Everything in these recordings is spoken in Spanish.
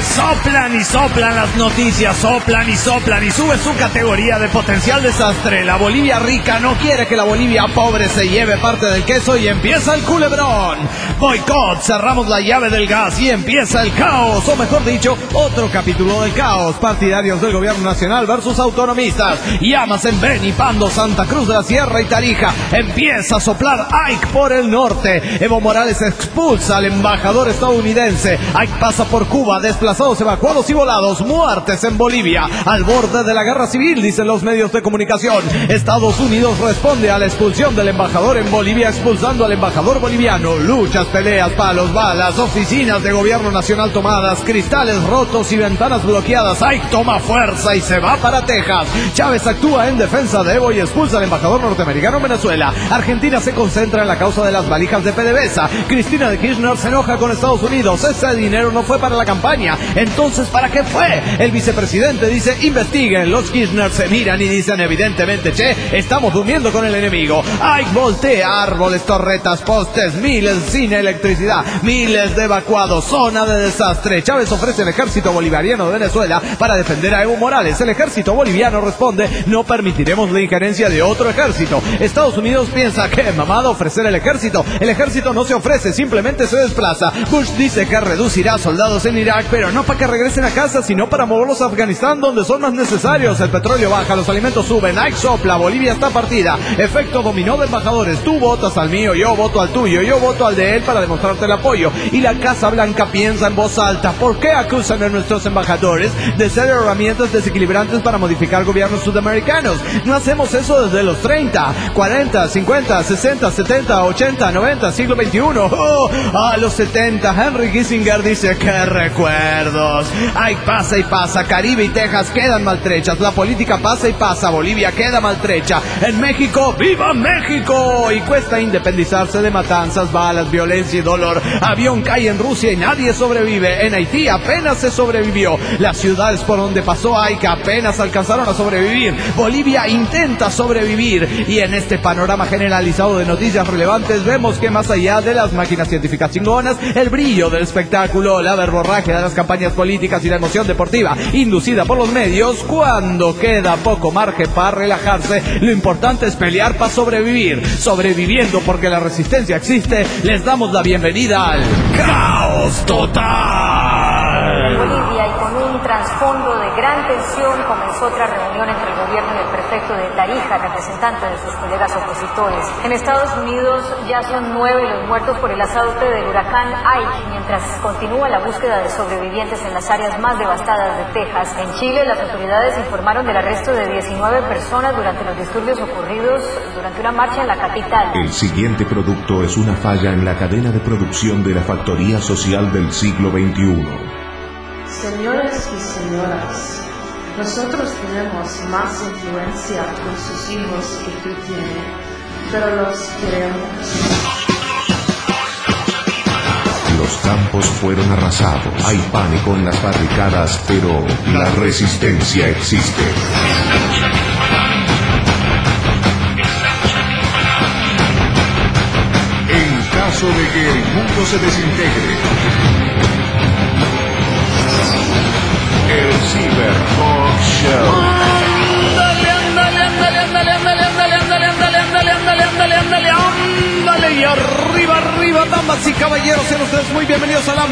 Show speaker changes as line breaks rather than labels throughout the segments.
soplan y soplan las noticias, soplan y soplan y sube su categoría de potencial desastre. La Bolivia rica no quiere que la Bolivia pobre se lleve parte del queso y empieza el culebrón. Boicot, cerramos la llave del gas y empieza el caos, o mejor dicho, otro capítulo del caos. Partidarios del gobierno nacional versus autonomistas. Llamas en Beni, Pando, Santa Cruz de la Sierra y Tarija. Empieza a soplar Ike por el norte. Evo Morales expulsa al embajador estadounidense. Ike pasa por Cuba, desplazados, evacuados y volados. Muertes en Bolivia, al borde de la guerra civil, dicen los medios de comunicación. Estados Unidos responde a la expulsión del embajador en Bolivia, expulsando al embajador boliviano. Luchas, peleas, palos, balas, oficinas de gobierno nacional tomadas, cristales rotos y ventanas bloqueadas. Ike toma fuerza y se va para Texas. Chávez actúa en defensa de Evo y expulsa al embajador norteamericano en Venezuela. Argentina se concentra en la causa de las valijas de PDVSA. Cristina de Kirchner se enoja con Estados Unidos. Ese dinero no fue para la campaña. Entonces, ¿para qué fue? El vicepresidente dice, investiguen. Los Kirchner se miran y dicen, evidentemente, estamos durmiendo con el enemigo. Ike voltea árboles, torretas, postes, miles sin electricidad, miles de evacuados, zona de desastre. Chávez ofrece el ejército bolivariano de Venezuela para defender a Evo Morales. El ejército boliviano responde, no permitiremos la injerencia de otro ejército. Estados Unidos piensa, ¿qué mamada ofrecer el ejército? El ejército no se ofrece, simplemente se desplaza. Bush dice que reducirá soldados en Irak, pero no para que regresen a casa, sino para moverlos a Afganistán, donde son más necesarios. El petróleo baja, los alimentos suben, Ike sopla, Bolivia está partida. Efecto dominó de embajadores, tú votas al mío, yo voto al tuyo, yo voto al de él para demostrarte el apoyo. Y la Casa Blanca piensa en voz alta, ¿por qué acusan a nuestros embajadores de ser herramientas desequilibrantes para modificar gobiernos sudamericanos? No hacemos eso desde los 30, 40, 50, 60, 70, 80, 90, siglo XXI. A los 70, Henry Kissinger dice, ¡qué recuerdos! Ay, pasa y pasa, Caribe y Texas quedan maltrechas, la política pasa y pasa, Bolivia queda maltrecha. En México, ¡viva México! Y cuesta independizarse de matanzas, balas, violencia y dolor. Avión cae en Rusia y nadie sobrevive. En Haití apenas se sobrevivió. Las ciudades por donde pasó Ike apenas alcanzaron a sobrevivir. Bolivia intenta sobrevivir. Y en este panorama generalizado de noticias relevantes vemos que más allá de las máquinas científicas chingonas, el brillo del espectáculo, la verborragia de las campañas políticas y la emoción deportiva inducida por los medios, cuando queda poco margen para relajarse, lo importante es pelear para sobrevivir. Sobreviviendo porque la resistencia existe, les damos la bienvenida al caos total.
En Bolivia, y con un trasfondo de gran tensión, comenzó otra reunión entre el gobierno y el prefecto de Tarija, representante de sus colegas opositores. En Estados Unidos ya son 9 los muertos por el azote del huracán Ike, mientras continúa la búsqueda de sobrevivientes en las áreas más devastadas de Texas. En Chile, las autoridades informaron del arresto de 19 personas durante los disturbios ocurridos durante una marcha en la capital.
El siguiente producto es una falla en la cadena de producción de la factoría social del siglo XXI.
Señores y señoras, nosotros tenemos más influencia con sus hijos que tú tienes, pero los queremos.
Los campos fueron arrasados. Hay pánico en las barricadas, pero la resistencia existe. En caso de que el mundo se desintegre, el Cyber Talk Show.
Ándale, y arriba, damas y caballeros, sean ustedes muy bienvenidos a la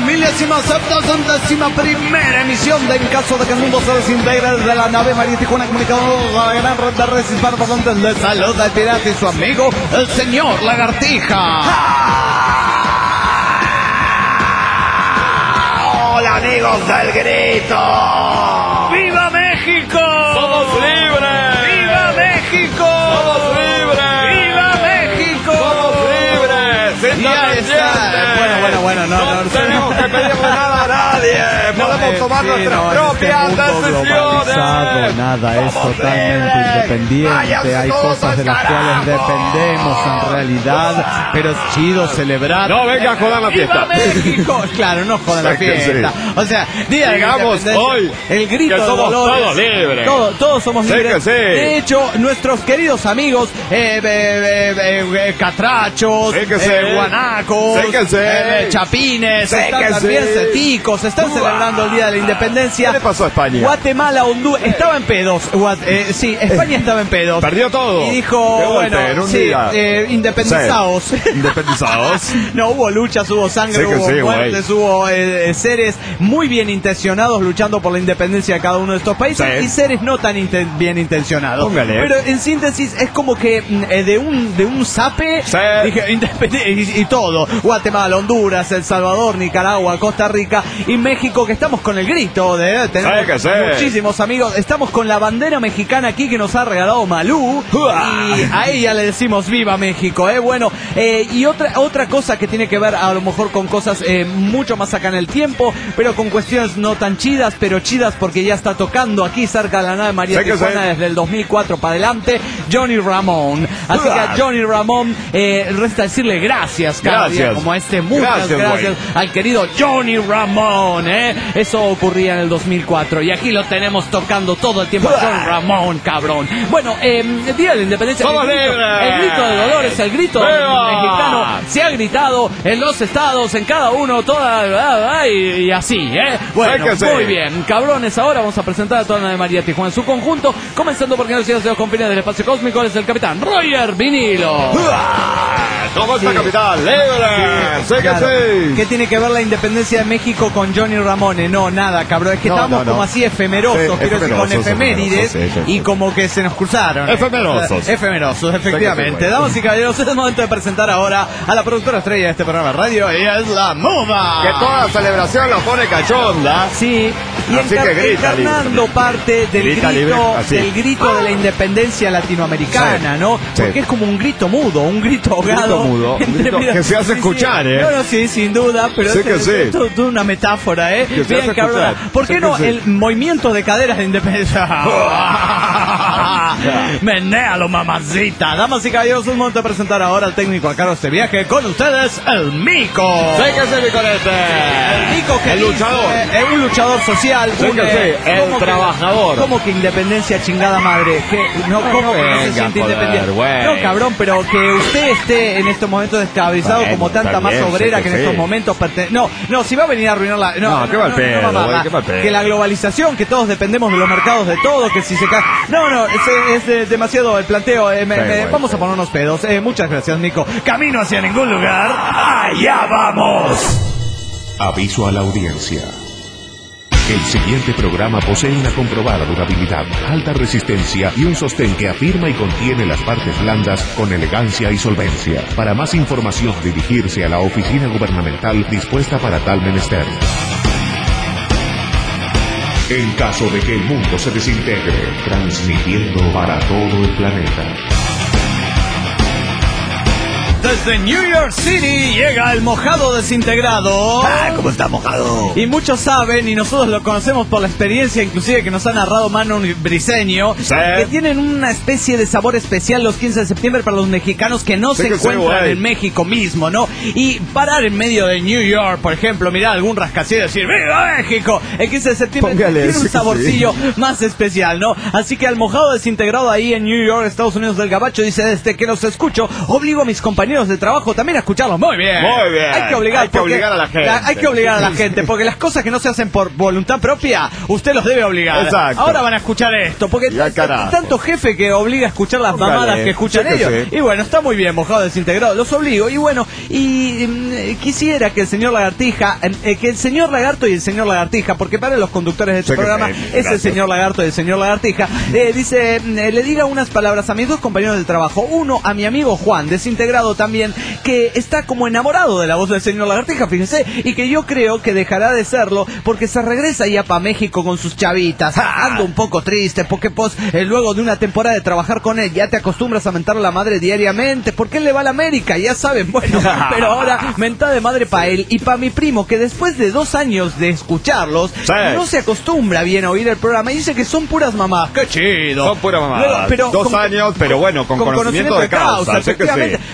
1171ª emisión de En caso de que el mundo se desintegre, desde la nave María Tijuana comunicador a la gran red de redes hispanoparlantes. Les saluda el pirata y su amigo, el señor Lagartija. ¡Hola, amigos del grito! ¡Viva México!
¡Somos libres!
¡Viva México!
¡Somos libres!
¡Viva México!
¡Somos libres!
Y ahí está. Bueno, no
tenemos que pedirle nada a nadie. Podemos tomar nuestras propias decisiones.
Nada, es totalmente independiente. Hay cosas de las cuales dependemos en realidad, pero es chido celebrar.
No venga a joder la fiesta.
¡Viva México! Claro, no jodan la fiesta. O sea,
digamos hoy
el grito
que somos
de Dolores,
todos libres.
Todos somos
Sí
libres.
que sí.
De hecho, nuestros queridos amigos catrachos,
Sí que sí.
guanacos,
Sí que sí.
chapines,
Sí,
están
que
también
sí.
ceticos, están celebrando el Día de la Independencia.
¿Qué le pasó a España?
Guatemala, Honduras, estaba en pedos. Sí, España estaba en pedos.
Perdió todo.
Y dijo,
De golpe,
bueno,
en un
sí,
día.
independizados.
Sí. Independizados.
No, hubo luchas, hubo sangre,
Sí que
hubo
sí,
muertes, hubo seres muy bien intencionados luchando por la independencia de cada uno de estos países
Sí.
y seres no tan bien intencionados.
Póngale.
Pero en síntesis es como que de un zape
Sí.
dije, y todo. Guatemala, Honduras, El Salvador, Nicaragua, Costa Rica y México, que estamos con el grito de tenemos
Sí que sí.
muchísimos amigos. Estamos con la bandera mexicana aquí que nos ha regalado Malú. Y a ella le decimos viva México, bueno, y otra cosa que tiene que ver a lo mejor con cosas mucho más acá en el tiempo, pero con cuestiones no tan chidas, pero chidas porque ya está tocando aquí cerca de la nave María
Sí que
Tijuana
sí.
desde el 2004 para adelante, Johnny Ramón. Así que a Johnny Ramón resta decirle gracias cada día
Gracias.
como muchas gracias al querido Johnny Ramón, eso ocurría en el 2004 y aquí lo tenemos tocando todo el tiempo a Johnny Ramón, cabrón. Bueno, el Día de la Independencia,
¡Somos
el
libres!
grito de Dolores, el grito
¡Viva!
mexicano se ha gritado en los estados, en cada uno, y así, Bueno,
Sí que sí.
muy bien, cabrones, ahora vamos a presentar a toda la de María Tijuana en su conjunto, comenzando porque no se los confines del espacio cósmico, es el capitán Roger Vinilo.
¿Cómo está,
Sí.
capitán? ¡Libre! ¡Sí que
Claro.
sí!
¿Qué tiene que ver la independencia de México con Johnny Ramone? No, nada, cabrón. Es que
No,
estábamos
no.
como así efemerosos,
Sí,
quiero decir, con
efemerosos,
efemérides,
efemerosos, sí.
y como que se nos cruzaron.
Efemerosos.
Efemerosos, efectivamente.
Sí,
Damas y caballeros, es el momento de presentar ahora a la productora estrella de este programa de radio, ella es la Muda.
Que toda celebración la pone cachonda.
Sí, y
Así que grita
encarnando
libre.
parte del
Grita libre, así.
grito de la independencia latinoamericana,
Sí,
¿no?
sí.
Porque es como un grito mudo, un grito ahogado.
mudo, un
Entre-
grito que se hace escuchar, ¿eh?
No, sí, sin duda, pero
Sí que
es
sí.
toda una metáfora,
Que se
Bien,
hace
cabrón.
escuchar.
¿Por qué
Sí
no
que sí.
el movimiento de caderas de independencia? Menéalo, mamacita. Damas y caballeros, un momento de presentar ahora al técnico a cargo de este viaje. Con ustedes, el Mico.
¡Sí que sí, mi conete!
El Mico que
El
dice,
luchador.
un luchador social.
Sí que sí, el
¿cómo que-
trabajador.
¿Cómo que independencia, chingada madre? No, ¿cómo que no se
venga,
siente
joder,
independiente?
güey.
No, cabrón, pero que usted esté en estos momentos descabrizado
Bueno,
como tanta
está
más
bien,
obrera
sí
que
que
en estos
sí.
momentos no, si va a venir a arruinar la...
No, qué mal pedo,
mamada.
güey, qué mal pedo.
Que la globalización, que todos dependemos de los mercados de todo, que si se cae... No, es demasiado el planteo.
Güey,
Vamos a
sí.
ponernos pedos. Muchas gracias, Nico. Camino hacia ningún lugar. ¡Allá vamos!
Aviso a la audiencia. El siguiente programa posee una comprobada durabilidad, alta resistencia y un sostén que afirma y contiene las partes blandas con elegancia y solvencia. Para más información, dirigirse a la oficina gubernamental dispuesta para tal menester. En caso de que el mundo se desintegre, transmitiendo para todo el planeta.
Desde New York City llega el mojado desintegrado.
¿Cómo está mojado?
Y muchos saben, y nosotros lo conocemos por la experiencia inclusive que nos ha narrado Manu Briseño,
Sí.
que tienen una especie de sabor especial los 15 de septiembre para los mexicanos que no
Sí
se
que sí,
encuentran
güey.
en México mismo, ¿no? Y parar en medio de New York, por ejemplo, mirar algún rascacielos y decir ¡Viva México! El 15 de septiembre
Póngale,
tiene
sí
un
que
saborcillo más especial, ¿no? Así que al mojado desintegrado ahí en New York, Estados Unidos del Gabacho, dice: desde que los escucho, obligo a mis compañeros de trabajo también a escucharlos. Muy bien.
Muy bien.
Hay que obligar,
Hay que
porque
obligar a la gente.
Hay que obligar a la gente, porque las cosas que no se hacen por voluntad propia, usted los debe obligar.
Exacto.
Ahora van a escuchar esto, porque
Ya, carajo.
tanto jefe que obliga a escuchar las
Póngale,
mamadas que escuchan
sí que
ellos.
sí.
Y bueno, está muy bien, mojado desintegrado, los obligo. Y bueno, quisiera que el señor Lagartija, que el señor Lagarto y el señor Lagartija, porque para los conductores de este
Sí que
programa
sí,
es el
gracias.
señor Lagarto y el señor Lagartija, dice, le diga unas palabras a mis dos compañeros de trabajo. Uno, a mi amigo Juan, desintegrado también, que está como enamorado de la voz del señor Lagartija, fíjese, y que yo creo que dejará de serlo porque se regresa ya para México con sus chavitas. Ando un poco triste porque pues luego de una temporada de trabajar con él ya te acostumbras a mentar a la madre diariamente porque él le va a la América, ya saben, bueno, pero ahora mentada de madre para él y para mi primo que después de 2 años de escucharlos
Sí.
no se acostumbra bien a oír el programa y dice que son puras mamás. ¡Qué chido!
Son pura mamada.
Luego, pero
2 años, pero bueno, con conocimiento de causa. Sí que sí.
efectivamente.
No es que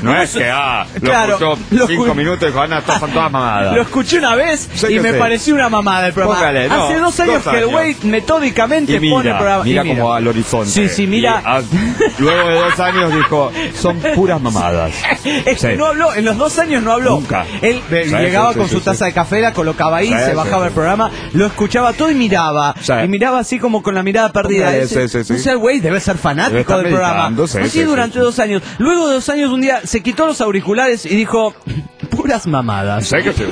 Claro, 5 minutos y dijo, Ana, son todas mamadas.
Lo escuché una vez y me pareció una mamada el programa.
Póngale,
Hace 2 años que el güey metódicamente pone el programa.
Mira como al horizonte.
Sí, mira.
Luego de 2 años dijo, son puras mamadas.
No habló, en los 2 años no habló.
Nunca.
Él llegaba con su taza de café, la colocaba ahí, se bajaba el programa, lo escuchaba todo y miraba. Y miraba así como con la mirada perdida. O sea, el güey debe ser fanático del programa. Así durante 2 años. Luego de 2 años, un día se quitó los auriculares y dijo, puras mamadas.
Sé que sí.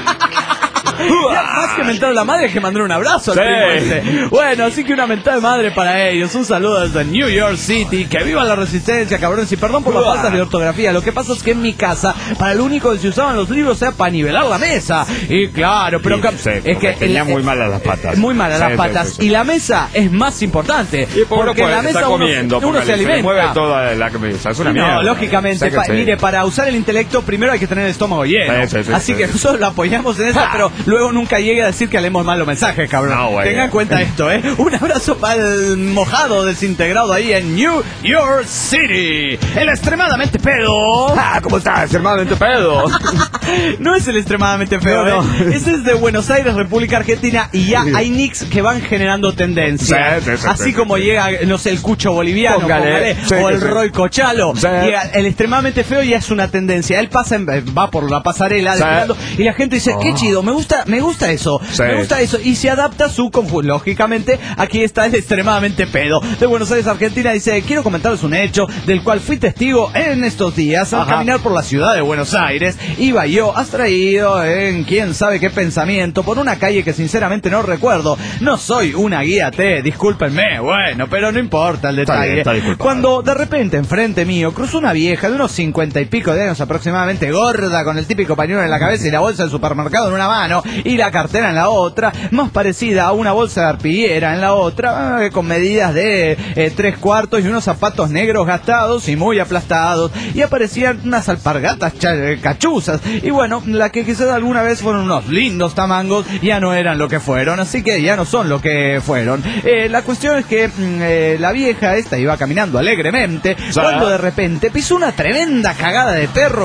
Más que mentar a la madre, que mandar un abrazo al primo ese. Bueno, así que una mentada de madre para ellos. Un saludo desde New York City. Que viva la resistencia, cabrones. Y perdón por las faltas de ortografía. Lo que pasa es que en mi casa, para lo único que se usaban los libros era para nivelar la mesa. Y claro, pero es que
tenía muy malas las patas.
Muy malas las patas. Y la mesa es más importante. Porque en la mesa uno se alimenta.
Se mueve toda la mesa. Es una mierda.
No, lógicamente. Mire, para usar el intelecto, primero hay que tener el estómago lleno. Así que nosotros lo apoyamos en eso, pero luego nunca llegue a decir que leemos mal los mensajes, cabrón. Tengan en cuenta esto, Un abrazo para el mojado desintegrado ahí en New York City. El extremadamente pedo.
¿Cómo está? Extremadamente pedo.
No es el extremadamente feo, no. Ese es de Buenos Aires, República Argentina, y ya hay nicks que van generando tendencia. Así como llega, no sé, el Cucho Boliviano, o el Roy Cochalo. El extremadamente feo ya es una tendencia. Él va por la pasarela y la gente dice, qué chido, me gusta eso, me gusta eso, y se adapta su conjunto. Lógicamente, aquí está el extremadamente pedo de Buenos Aires, Argentina. Dice, quiero comentaros un hecho del cual fui testigo en estos días. Al caminar por la ciudad de Buenos Aires, iba yo abstraído en quién sabe qué pensamiento por una calle que sinceramente no recuerdo. No soy una guía T, discúlpenme, bueno, pero no importa el detalle.
Está
Cuando de repente enfrente mío cruzó una vieja de unos 50 y pico de años aproximadamente, gorda, con el típico pañuelo en la cabeza y la bolsa del supermercado en una mano y la cartera en la otra, más parecida a una bolsa de arpillera en la otra, con medidas de 3/4 y unos zapatos negros gastados y muy aplastados, y aparecían unas alpargatas cachuzas, y bueno, la que quizás alguna vez fueron unos lindos tamangos, ya no eran lo que fueron, así que ya no son lo que fueron. La cuestión es que la vieja esta iba caminando alegremente, cuando de repente pisó una tremenda cagada de perro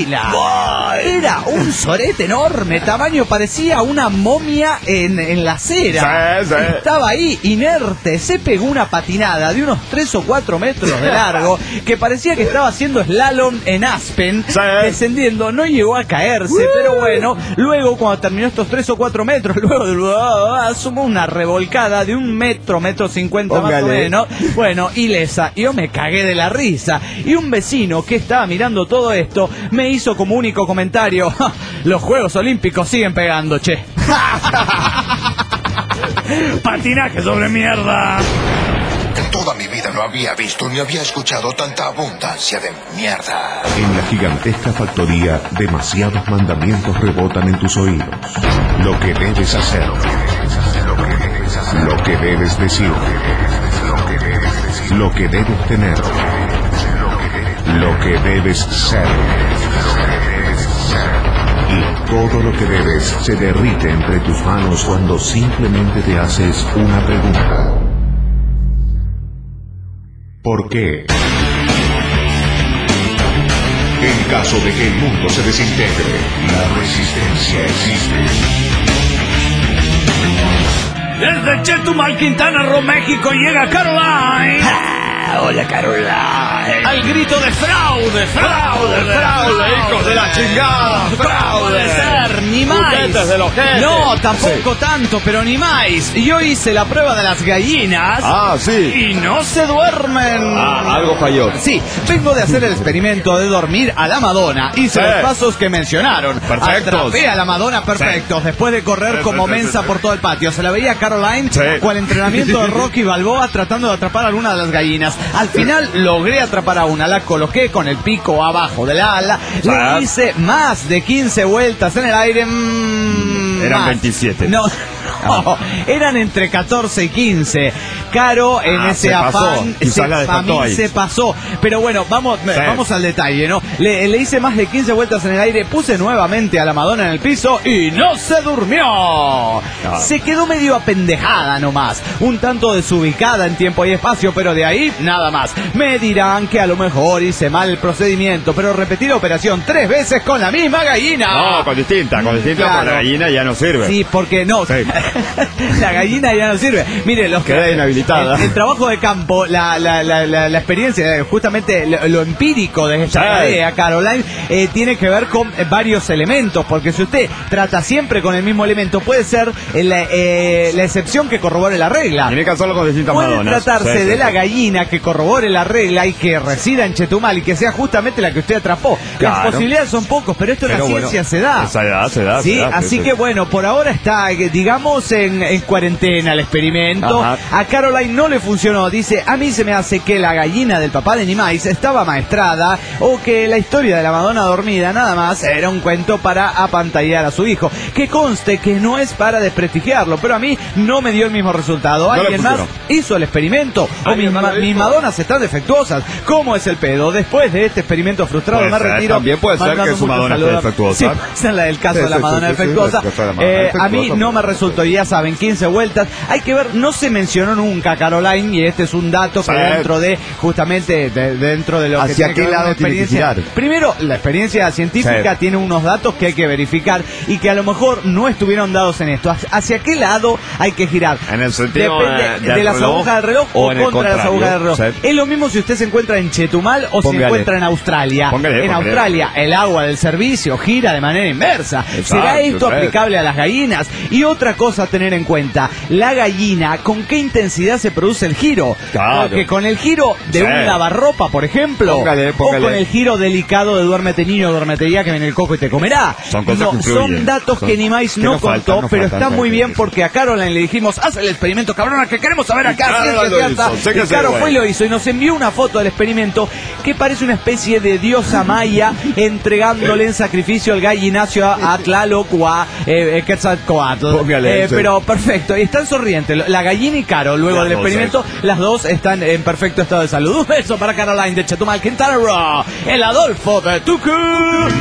gorila. Era un sorete enorme, tamaño, parecía una momia en la acera. Estaba ahí, inerte, se pegó una patinada de unos 3 o 4 metros de largo, que parecía que estaba haciendo slalom en Aspen, descendiendo, no llegó a caerse, pero bueno, luego cuando terminó estos 3 o 4 metros, luego asumó una revolcada de 1,50 m más o menos, bueno, ilesa. Yo me cagué de la risa, y un vecino que estaba mirando todo esto me hizo como único comentario, los Juegos Olímpicos siguen pegando, che. Patinaje sobre mierda.
En toda mi vida no había visto ni había escuchado tanta abundancia de mierda.
En la gigantesca factoría, demasiados mandamientos rebotan en tus oídos. Lo que debes hacer, lo que debes decir, lo que debes tener, lo que debes ser. Y todo lo que debes se derrite entre tus manos cuando simplemente te haces una pregunta. ¿Por qué? En caso de que el mundo se desintegre, la resistencia existe.
Desde Chetumal, Quintana Roo, México, llega Caroline.
Hola, Caroline.
Al grito de fraude,
hijos de la chingada.
Fraude. Puede ser, ni más.
No, tampoco tanto, pero ni más. Yo hice la prueba de las gallinas.
Sí.
Y no se duermen.
Algo falló.
Sí, vengo de hacer el experimento de dormir a la Madonna. Hice los pasos que mencionaron.
Perfectos.
Atrapé a la Madonna perfectos. Después de correr como mensa por todo el patio. Se la veía Caroline con el entrenamiento de Rocky Balboa tratando de atrapar a alguna de las gallinas. Al final logré atrapar a una, la coloqué con el pico abajo del ala, le hice más de 15 vueltas en el aire.
Eran 27.
No, eran entre 14 y 15. Caro en ese afán se pasó. Pero bueno, vamos al detalle, ¿no? Le hice más de 15 vueltas en el aire, puse nuevamente a la Madonna en el piso y no se durmió. Se quedó medio apendejada nomás, un tanto desubicada en tiempo y espacio, pero de ahí nada más. Me dirán que a lo mejor hice mal el procedimiento, pero repetir la operación 3 veces con la misma gallina.
No, con distinta, claro. Porque la gallina ya no sirve.
Sí, porque no, sí. La gallina ya no sirve. Mire,
queda inhabilitada.
El trabajo de campo, la experiencia, justamente lo empírico de esta tarea, Caroline, tiene que ver con varios elementos, porque si usted trata siempre con el mismo elemento, puede ser la excepción que corrobore la regla.
Tiene que hacerlo con distintas
Puede
Madonas.
tratarse de la gallina que corrobore la regla y que resida en Chetumal y que sea justamente la que usted atrapó. Claro. Las posibilidades son pocos, pero esto en la ciencia se da.
Se da.
Sí, así que bueno, por ahora está, digamos, en cuarentena el experimento. Ajá. A Caroline no le funcionó. Dice, a mí se me hace que la gallina del papá de Nimais estaba maestrada o que la historia de la Madonna dormida nada más era un cuento para apantallar a su hijo. Que conste que no es para desprestigiarlo, pero a mí no me dio el mismo resultado. ¿Alguien más hizo el experimento? ¿O mis Madonas están defectuosas? ¿Cómo es el pedo? Después de este experimento frustrado me retiro.
También puede ser que su Madonna esté defectuosa.
Sí, esa es la del caso de la Madonna defectuosa. A mí no me resultó, y ya saben, 15 vueltas. Hay que ver, no se mencionó nunca Caroline, y este es un dato que dentro de, justamente, dentro de lo que
¿hacia qué lado experiencia?
Primero, la experiencia científica tiene unos datos que hay que verificar y que a lo mejor no estuvieron dados en esto. ¿Hacia qué lado hay que girar?
En el sentido
de las agujas del reloj o contra las agujas del reloj. Es lo mismo si usted se encuentra en Chetumal o se encuentra en Australia. En Australia, el agua del servicio gira de manera inversa. ¿Será esto aplicable a las gallinas? Y otra cosa a tener en cuenta, la gallina, ¿con qué intensidad se produce el giro? Porque con el giro de un lavarropa, por ejemplo, o con el giro delicado de duérmete niño, duérmete ya, que viene el coco y te comerá. Son datos que Nimais no contó, pero está muy bien porque a Caroline le dijimos, haz el experimento, cabrona, que queremos saber acá. Y Caro fue y lo hizo y nos envió una foto del experimento que parece una especie de diosa maya entregándole en sacrificio el gallinacio a Tlaloc o a Quetzalcóatl. Pero perfecto, y están sonrientes la gallina y Caro. Luego del experimento, las dos están en perfecto estado de salud. Un beso para Caroline de Chetumal, Quintana Roo, el Adolfo de Tucumán.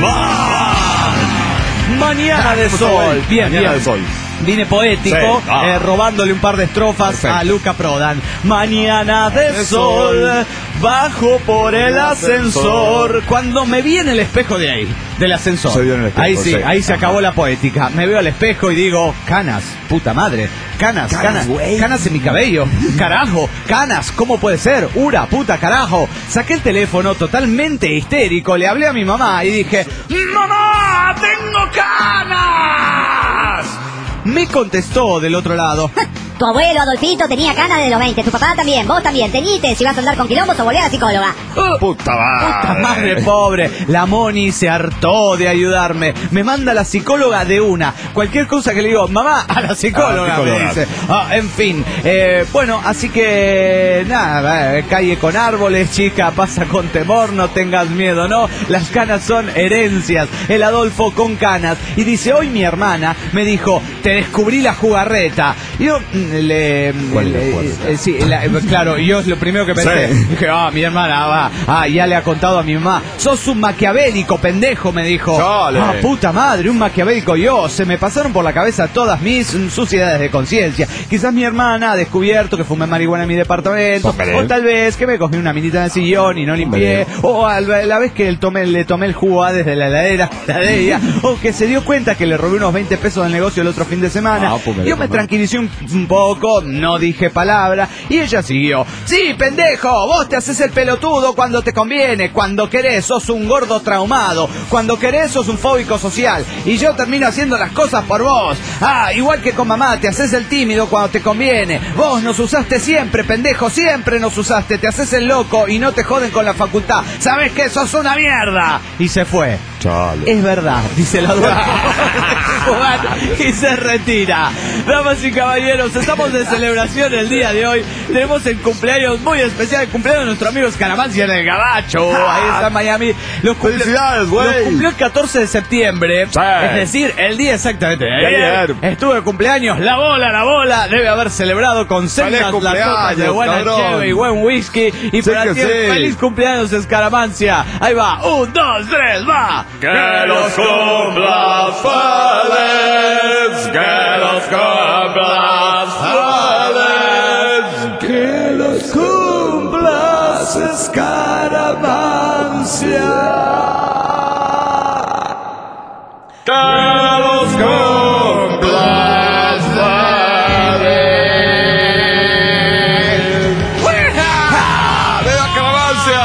Mañana de sol. Bien. Vine poético, robándole un par de estrofas a Luca Prodan. Mañana de sol, bajo por el ascensor. Cuando me vi en el espejo de ahí, del ascensor, ahí se acabó la poética. Me veo al espejo y digo, canas, puta madre, canas en mi cabello, carajo, canas, ¿cómo puede ser? Ura, puta, carajo. Saqué el teléfono totalmente histérico, le hablé a mi mamá y dije, ¡mamá, tengo canas! Me contestó del otro lado,
tu abuelo Adolfito tenía canas desde los 20, tu papá también, vos también, teñite si vas a andar con quilombos o volver a la psicóloga.
Puta
madre pobre. La Moni se hartó de ayudarme. Me manda la psicóloga de una. Cualquier cosa que le digo, mamá, a la psicóloga, me dice. En fin, bueno, así que nada, calle con árboles, chica, pasa con temor, no tengas miedo, ¿no? Las canas son herencias. El Adolfo con canas. Y dice, hoy mi hermana me dijo, te descubrí la jugarreta. Y yo claro, yo lo primero que pensé, dije, mi hermana ya le ha contado a mi mamá, sos un maquiavélico, pendejo, me dijo. Puta madre, un maquiavélico yo. Se me pasaron por la cabeza todas mis suciedades de conciencia. Quizás mi hermana ha descubierto que fumé marihuana en mi departamento, o tal vez que me cogí una minita en el sillón y no limpié, o la vez que le tomé el jugo desde la heladera de ella, o que se dio cuenta que le robé unos 20 pesos del negocio el otro fin de semana. Yo me tranquilicé un poco, no dije palabra, y ella siguió. Sí, pendejo, vos te haces el pelotudo cuando te conviene, cuando querés sos un gordo traumado, cuando querés sos un fóbico social, y yo termino haciendo las cosas por vos. Igual que con mamá, te haces el tímido cuando te conviene. Vos nos usaste siempre, pendejo, siempre nos usaste, te haces el loco y no te joden con la facultad. ¿Sabés qué? Sos una mierda. Y se fue.
Chale.
Es verdad, dice el adulto y se retira. Damas y caballeros, estamos de celebración el día de hoy. Tenemos el cumpleaños muy especial, el cumpleaños de nuestro amigo Escaramancio en el Gabacho. Ahí está en Miami.
Felicidades, güey.
Los cumplió el 14 de septiembre.
Sí.
Es decir, el día exactamente de ayer. Estuvo de cumpleaños. La bola debe haber celebrado con cenas, las copas de buena cheve y buen whisky. Y
Sí
para
que
ti,
sí.
feliz cumpleaños, Escaramancia. Ahí va, 1, 2, 3, va.
Que los cumplas feliz, que los cumplas feliz,
Que los cumplas, Escaramancia.
que los cumplas feliz. ¡Viva Escaramancia!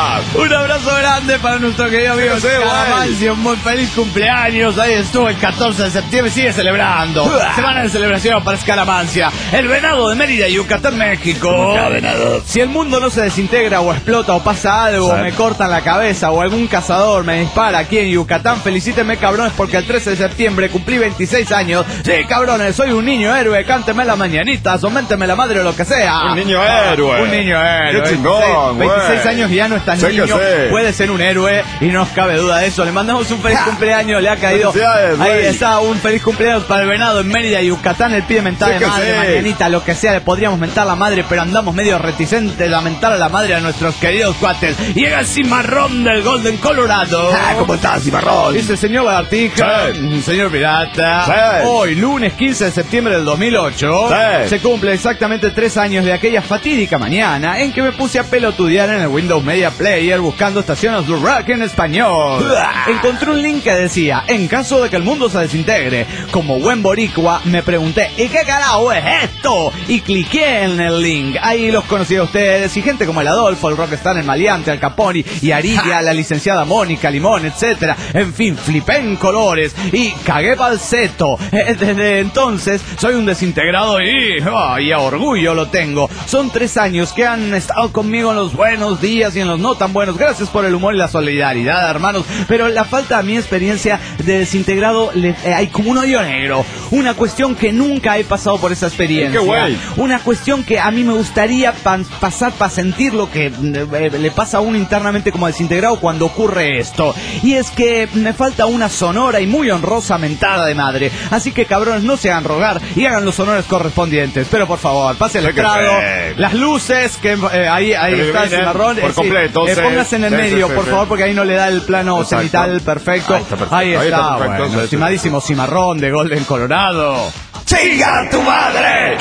Un abrazo grande para nuestro querido amigo
Sí,
Escaramancio. Un muy feliz cumpleaños. Ahí estuvo el 14 de septiembre. Sigue celebrando. Semana de celebración para Escaramancia. El venado de Mérida, Yucatán, México. Si el mundo no se desintegra o explota o pasa algo, o me cortan la cabeza o algún cazador me dispara aquí en Yucatán, felicítenme, cabrones, porque el 13 de septiembre cumplí 26 años. Sí, cabrones, soy un niño héroe. Cánteme las mañanitas o ménteme la madre o lo que sea.
Un niño héroe.
Un niño héroe.
Qué chingón,
26
güey.
años y ya no estás
Sí que
niño.
sí.
Puede ser un héroe y no nos cabe duda de eso. Le mandamos un feliz cumpleaños. Le ha caído.
Felicidades,
Ahí
güey.
está, un feliz cumpleaños para el venado en Mérida, Yucatán. Él pide mentar
Sí
de
que
madre,
sí.
mañanita, lo que sea. Le podríamos mentar la madre, pero andamos medio reticentes a mentar a la madre a nuestros queridos cuates. Llega el cimarrón del Golden Colorado.
¿Cómo estás, cimarrón?
Dice señor Lagartija,
Sí.
señor Pirata.
Sí.
Hoy, lunes 15 de septiembre del 2008,
Sí.
se cumple exactamente 3 años de aquella fatídica mañana en que me puse a pelotudear en el Windows Media Player buscando estaciones de rock en español. Encontré un link que decía: en caso de que el mundo se desintegre, como buen boricua, me pregunté, ¿y qué carajo es esto? Y cliqué en el link. Ahí los conocí a ustedes y gente como el Adolfo, el Rockstar, el Maleante, el Caponi y Arilla, la licenciada Mónica, Limón, etcétera. En fin, flipé en colores y cagué palceto. Desde entonces soy un desintegrado y a orgullo lo tengo. Son 3 años que han estado conmigo en los buenos días y en los no tan buenos. Gracias por el humor y la solidaridad, hermanos. Pero la falta a mi experiencia de desintegrado, hay como un hoyo negro. Una cuestión que nunca he pasado por esa experiencia.
¡Qué guay!
Una cuestión que a mí me gustaría pasar para sentir lo que le pasa a uno internamente como desintegrado cuando ocurre esto. Y es que me falta una sonora y muy honrosa mentada de madre. Así que, cabrones, no se hagan rogar y hagan los honores correspondientes. Pero por favor, pase el
Sí que
estrado,
sí.
las luces, que ahí está el
iluminen
cimarrón.
por completo, sí.
Póngase en el
Sí,
medio,
sí,
por
sí.
favor, porque ahí no le da el plano
Exacto.
cenital perfecto.
Ahí está perfecto.
Ahí
Ahí
está,
está perfecto,
bueno,
sí, sí.
estimadísimo cimarrón de Golden Colorado.
¡Chinga tu madre!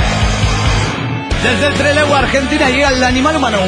Desde el Trelew, Argentina, llega el animal humano.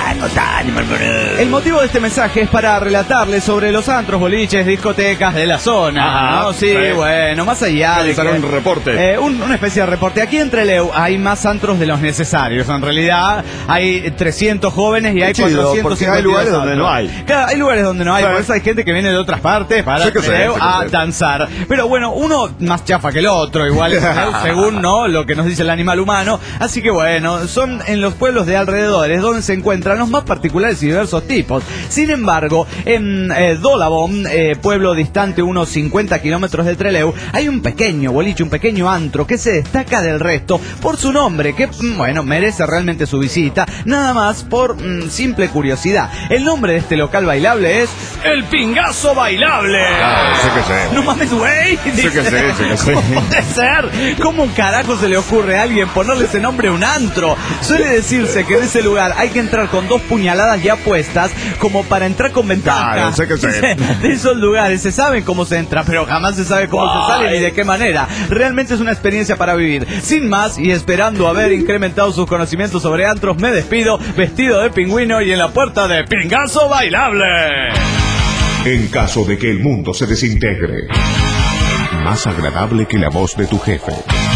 El motivo de este mensaje es para relatarles sobre los antros, boliches, discotecas de la zona.
Ajá,
¿no? Sí,
sí.
bueno, más allá de
Realizar un reporte.
una especie de reporte. Aquí en Trelew hay más antros de los necesarios. En realidad hay 300 jóvenes y hay
Qué chido,
452
porque hay lugares donde
antros.
no hay.
Claro, hay lugares donde no hay,
Sí.
por eso hay gente que viene de otras partes para
Sí que sí,
Trelew
sí que
a
sí.
danzar. Pero bueno, uno más chafa que el otro, igual según no lo que nos dice el animal humano. Así que bueno, son en los pueblos de alrededores donde se encuentran los más particulares y diversos tipos. Sin embargo, en Dolabón, pueblo distante unos 50 kilómetros de Trelew, hay un pequeño boliche, un pequeño antro que se destaca del resto por su nombre, que bueno, merece realmente su visita, nada más por simple curiosidad. El nombre de este local bailable es El Pingazo Bailable.
Sí que sí.
No mames, güey.
Sí que sí, sí que sí.
¿Cómo puede ser? ¿Cómo carajo se le ocurre a alguien ponerle ese nombre a un antro? Suele decirse que en ese lugar hay que entrar con 2 puñaladas ya puestas como para entrar con ventaja.
Claro, sé que sí.
De esos lugares se sabe cómo se entra, pero jamás se sabe cómo se sale ni de qué manera. Realmente es una experiencia para vivir. Sin más, y esperando haber incrementado sus conocimientos sobre antros, me despido vestido de pingüino y en la puerta de Pingazo Bailable.
En caso de que el mundo se desintegre, más agradable que la voz de tu jefe.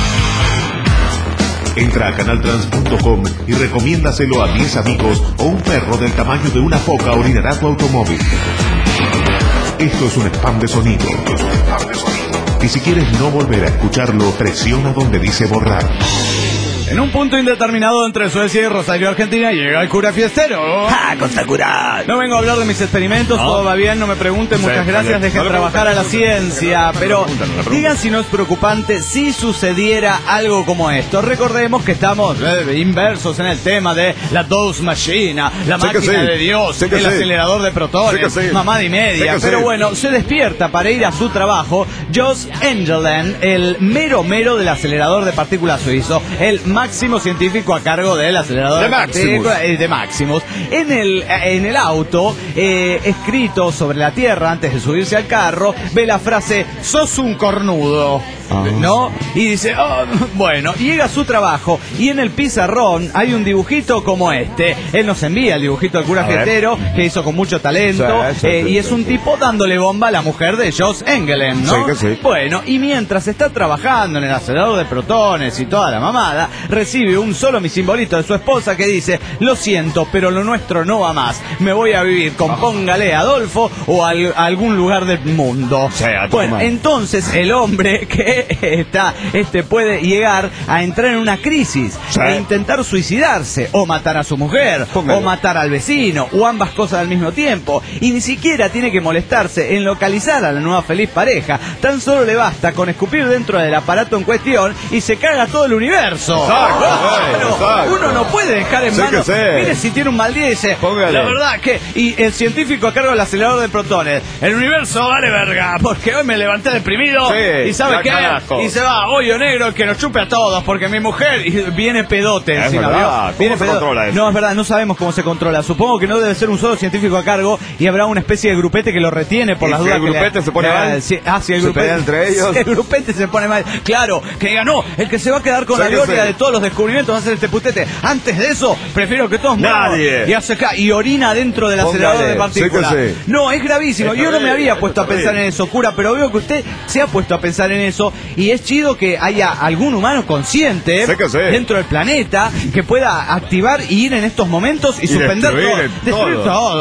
Entra a canaltrans.com y recomiéndaselo a 10 amigos o un perro del tamaño de una foca orinará tu automóvil. Esto es un spam de sonido. Y si quieres no volver a escucharlo, presiona donde dice borrar.
En un punto indeterminado entre Suecia y Rosario, Argentina, llega el cura fiestero.
¡Ah, Costa Cura!
No vengo a hablar de mis experimentos, todo va bien, no me pregunten, muchas gracias, dejen trabajar a la ciencia, pero digan si no es preocupante si sucediera algo como esto. Recordemos que estamos inversos en el tema de la Dose Machine, la máquina de Dios, el acelerador de protones, mamada y media. Pero bueno, se despierta para ir a su trabajo Jos Engelen, el mero del acelerador de partículas suizo, el máximo científico a cargo del acelerador de Maximus. En el auto, escrito sobre la Tierra antes de subirse al carro, ve la frase "sos un cornudo", ¿no? Y dice, bueno, llega a su trabajo y en el pizarrón hay un dibujito como este. Él nos envía el dibujito del cura fiestero, que hizo con mucho talento, y es un tipo dándole bomba a la mujer de Jos Engelen, ¿no? Bueno, y mientras está trabajando en el acelerador de protones y toda la mamada, recibe un solo mi simbolito de su esposa que dice: lo siento, pero lo nuestro no va más. Me voy a vivir con Póngale Adolfo o a algún lugar del mundo. Bueno, entonces el hombre que puede llegar a entrar en una crisis e intentar suicidarse, o matar a su mujer, o matar al vecino, o ambas cosas al mismo tiempo, y ni siquiera tiene que molestarse en localizar a la nueva feliz pareja. Tan solo le basta con escupir dentro del aparato en cuestión y se caga todo el universo. Uno no puede dejar en manos. Mire, si tiene un mal día y dice, la verdad que, y el científico a cargo del acelerador de protones, el universo vale verga, porque hoy me levanté deprimido, y ¿sabe qué? Y se va, hoyo negro, que nos chupe a todos, porque mi mujer, y viene pedote encima,
¿Cómo se controla eso?
No, es verdad, no sabemos cómo se controla. Supongo que no debe ser un solo científico a cargo y habrá una especie de grupete que lo retiene por las dudas.
¿El grupete se pone mal?
Si el grupete
entre ellos.
El grupete se pone mal. Claro, que diga, no, el que se va a quedar con la gloria de todos los descubrimientos va a ser este putete. Antes de eso, prefiero que todos
nadie.
Y orina dentro del acelerador de partículas. No, es gravísimo. Yo no me había puesto a pensar en eso, cura, pero veo que usted se ha puesto a pensar en eso, y es chido que haya algún humano consciente dentro del planeta que pueda activar y ir en estos momentos y suspender destruir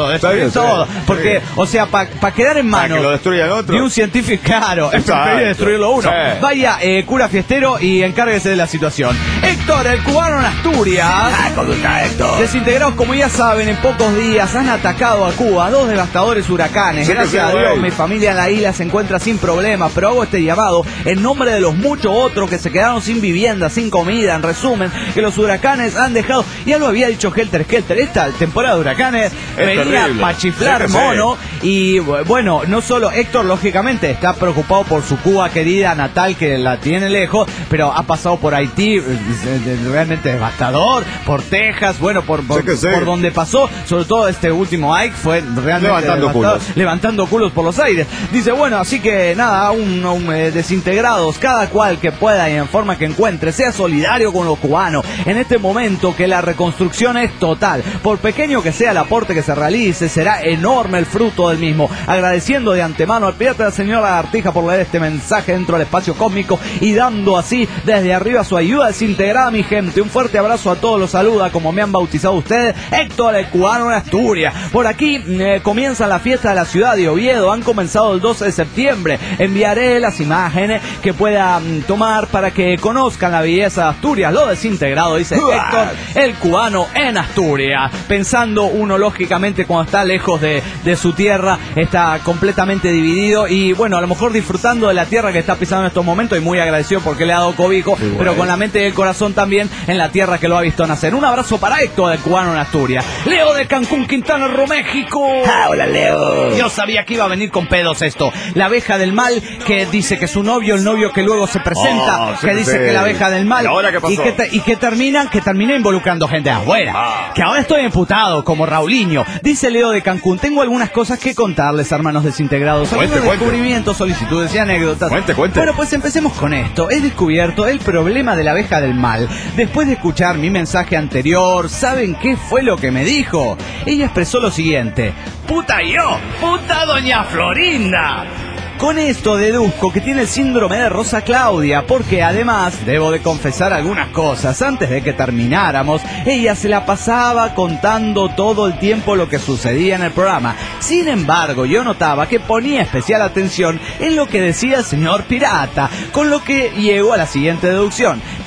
todo. Porque, o sea, para quedar en manos
que lo destruya el otro
de un científico, claro, es preferible destruirlo uno. Vaya, cura fiestero, y encárguese de la situación. Héctor, el cubano en Asturias.
¿Cómo está, Héctor?
Desintegrados, como ya saben, en pocos días han atacado a Cuba 2 devastadores huracanes. Gracias a Dios, mi familia en la isla se encuentra sin problemas, pero hago este llamado en nombre de los muchos otros que se quedaron sin vivienda, sin comida. En resumen, que los huracanes han dejado, ya lo había dicho Helter Skelter, esta temporada de huracanes venía para chiflar mono. Y bueno, no solo Héctor, lógicamente, está preocupado por su Cuba querida natal, que la tiene lejos, pero ha pasado por Haití, realmente devastador, por Texas, bueno, por donde pasó, sobre todo este último Ike fue realmente levantando culos por los aires. Dice, bueno, así que nada, desintegrados, cada cual que pueda y en forma que encuentre, sea solidario con los cubanos en este momento, que la reconstrucción es total. Por pequeño que sea el aporte que se realice, será enorme el fruto del mismo. Agradeciendo de antemano al pirata del señor Lagartija por leer este mensaje dentro del espacio cósmico y dando así desde arriba su ayuda desintegrada, mi gente. Un fuerte abrazo a todos, los saluda, como me han bautizado ustedes, Héctor, el cubano en Asturias. Por aquí comienza la fiesta de la ciudad de Oviedo, han comenzado el 12 de septiembre. Enviaré las imágenes que pueda tomar para que conozcan la belleza de Asturias. Lo desintegrado, dice Héctor, el cubano en Asturias. Pensando uno, lógicamente, cuando está lejos de su tierra, está completamente dividido, y bueno, a lo mejor disfrutando de la tierra que está pisando en estos momentos, y muy agradecido porque le ha dado cobijo, pero con la mente y el corazón también en la tierra que lo ha visto nacer. Un abrazo para Héctor, el cubano en Asturias. Leo de Cancún, Quintana Roo, México.
Hola, Leo.
Yo sabía que iba a venir con pedos esto. La abeja del mal, que dice que su novio, el novio que luego se presenta, que dice que la abeja del mal, y que termina involucrando gente afuera. Que ahora estoy emputado como Raulinho. Dice Leo de Cancún, tengo algunas cosas que contarles, hermanos desintegrados. Algunos descubrimientos, solicitudes y anécdotas.
Cuente.
Bueno, pues empecemos con esto. He descubierto el problema de la abeja del mal. Después de escuchar mi mensaje anterior, ¿saben qué fue lo que me dijo? Ella expresó lo siguiente: ¡puta yo! ¡Puta doña Florinda! Con esto deduzco que tiene el síndrome de Rosa Claudia, porque además debo de confesar algunas cosas. Antes de que termináramos, ella se la pasaba contando todo el tiempo lo que sucedía en el programa. Sin embargo, yo notaba que ponía especial atención en lo que decía el señor pirata, con lo que llego a la siguiente deducción.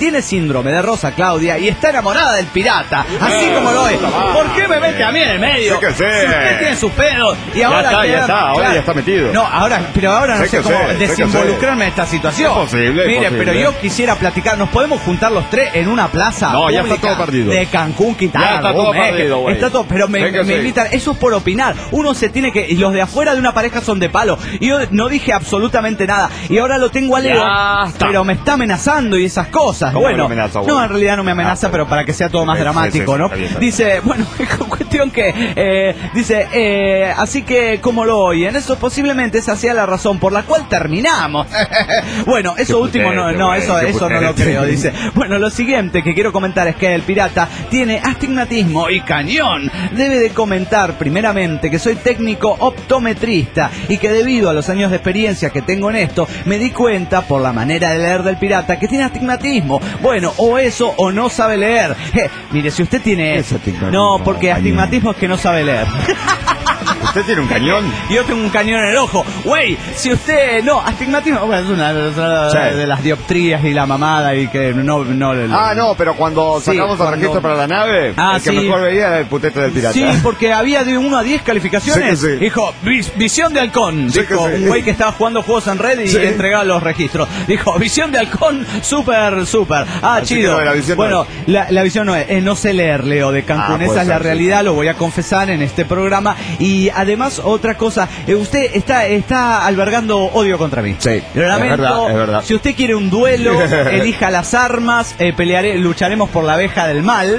tiene síndrome de Rosa Claudia y está enamorada del pirata, así como lo es. ¿Por qué me mete a mí en el medio?
Sí que sé.
Si usted tiene sus pedos y ahora
ya está, ahora ya está metido.
No, pero ahora no sé cómo desinvolucrarme en esta situación.
Es posible.
Mire, pero yo quisiera platicar, ¿nos podemos juntar los tres en una plaza
ya está todo perdido.
De Cancún, Quintana?
Ya está todo perdido, güey.
Está todo, pero me invitan, eso es por opinar. Uno se tiene que, y los de afuera de una pareja son de palo. Y yo no dije absolutamente nada. Y ahora lo tengo a Leo, pero me está amenazando y esas cosas. Bueno, no, en realidad no me amenaza, pero para que sea todo más dramático, ¿no? Dice, bueno, cuestión que, dice, así que, como lo oyen, eso posiblemente esa sea la razón por la cual terminamos. Bueno, eso último eso no lo creo, dice. Bueno, lo siguiente que quiero comentar es que el pirata tiene astigmatismo y cañón. Debe de comentar primeramente que soy técnico optometrista y que debido a los años de experiencia que tengo en esto, me di cuenta por la manera de leer del pirata que tiene astigmatismo. Bueno, o eso o no sabe leer. Mire, si usted tiene... No, porque astigmatismo es que no sabe leer.
¿Usted tiene un cañón?
Yo tengo un cañón en el ojo. Güey, si usted... No, astigmatismo... Bueno, es una de las dioptrías y la mamada y que no...
no, pero cuando sacamos el registro para la nave, el que mejor veía era el putete del pirata.
Sí, porque había de 1 a 10 calificaciones.
Sí.
Dijo, visión de halcón.
Sí,
dijo un güey que estaba jugando juegos en red y entregaba los registros. Dijo, visión de halcón, súper.
Así
chido.
No,
bueno, la visión no es. No sé leer, Leo, de Cancún. Esa es la realidad, lo voy a confesar en este programa. Y además, otra cosa, usted está albergando odio contra mí.
Sí,
lamento,
es verdad.
Si usted quiere un duelo, elija las armas, lucharemos por la abeja del mal.